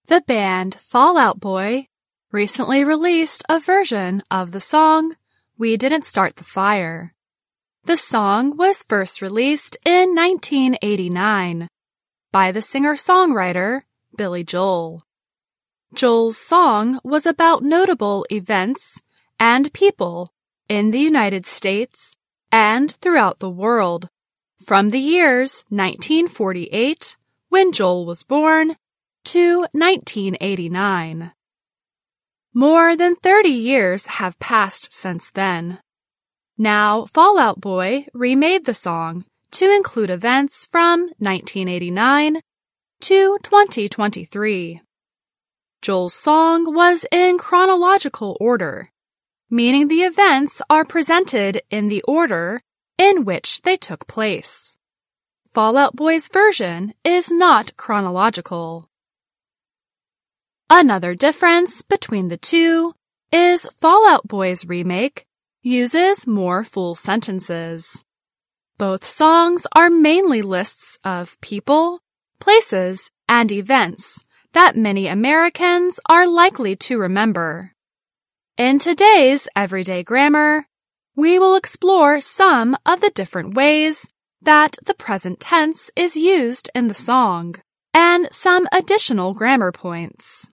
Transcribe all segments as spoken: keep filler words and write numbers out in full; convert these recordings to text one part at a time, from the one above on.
The band Fall Out Boy recently released a version of the song We Didn't Start the Fire. The song was first released in nineteen eighty-nine by the singer-songwriter Billy Joel. Joel's song was about notable events and people in the United States and throughout the world from the years nineteen forty-eight, when Joel was born, to nineteen eighty-nine. More than thirty years have passed since then. Now, Fall Out Boy remade the song to include events from nineteen eighty-nine to twenty twenty-three. Joel's song was in chronological order, meaning the events are presented in the order in which they took place. Fall Out Boy's version is not chronological. Another difference between the two is Fall Out Boy's remake uses more full sentences. Both songs are mainly lists of people, places, and events that many Americans are likely to remember. In today's Everyday Grammar, we will explore some of the different ways that the present tense is used in the song and some additional grammar points.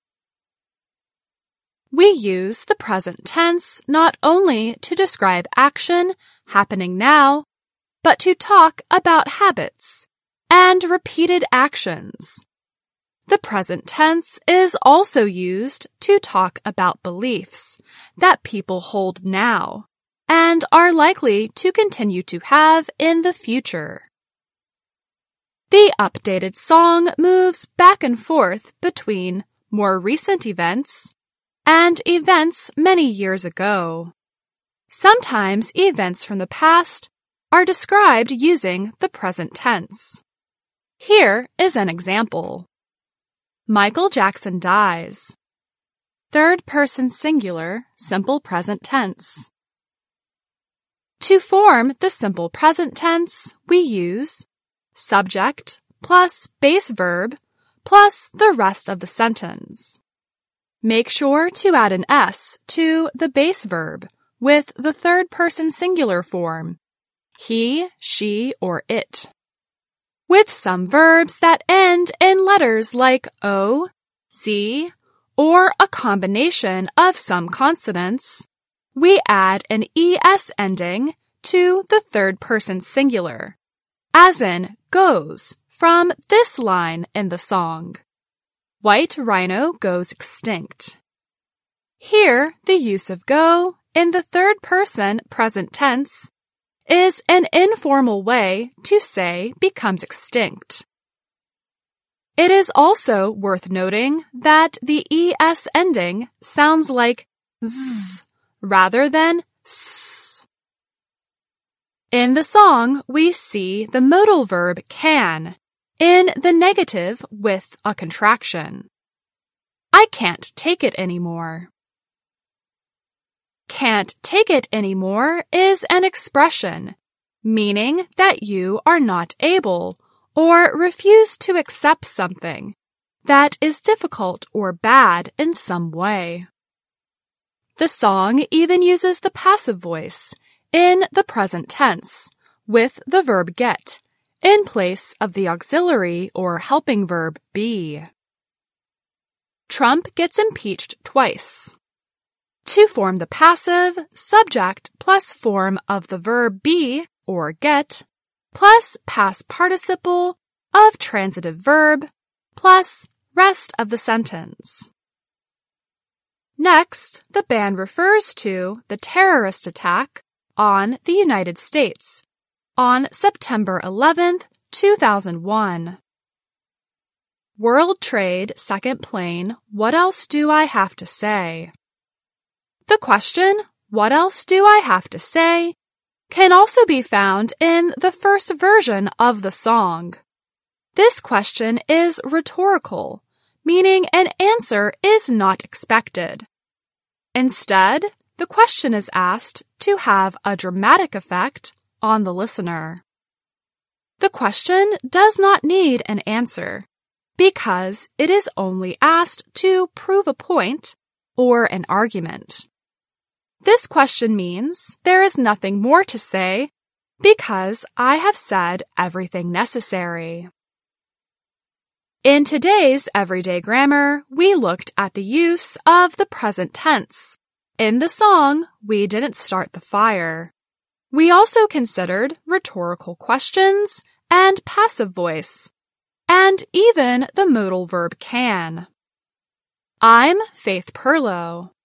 We use the present tense not only to describe action happening now, but to talk about habits and repeated actions. The present tense is also used to talk about beliefs that people hold now and are likely to continue to have in the future. The updated song moves back and forth between more recent events and events many years ago. Sometimes events from the past are described using the present tense. Here is an example. Michael Jackson dies. Third person singular, simple present tense. To form the simple present tense, we use subject plus base verb plus the rest of the sentence. Make sure to add an S to the base verb with the third person singular form, he, she, or it. With some verbs that end in letters like O, Z, or a combination of some consonants, we add an E S ending to the third person singular, as in goes from this line in the song. White rhino goes extinct. Here, the use of go in the third person present tense is an informal way to say becomes extinct. It is also worth noting that the E S ending sounds like z rather than s. In the song, we see the modal verb can in the negative with a contraction. I can't take it anymore. Can't take it anymore is an expression meaning that you are not able or refuse to accept something that is difficult or bad in some way. The song even uses the passive voice in the present tense with the verb get in place of the auxiliary or helping verb be. Trump gets impeached twice. To form the passive, subject plus form of the verb be or get plus past participle of transitive verb plus rest of the sentence. Next, the band refers to the terrorist attack on the United States on September eleventh, two thousand one. World Trade Second Plane, what else do I have to say? The question, what else do I have to say, can also be found in the first version of the song. This question is rhetorical, meaning an answer is not expected. Instead, the question is asked to have a dramatic effect on the listener. The question does not need an answer, because it is only asked to prove a point or an argument. This question means there is nothing more to say because I have said everything necessary. In today's everyday grammar, we looked at the use of the present tense. In the song, we didn't start the fire. We also considered rhetorical questions and passive voice, and even the modal verb can. I'm Faith Perlow.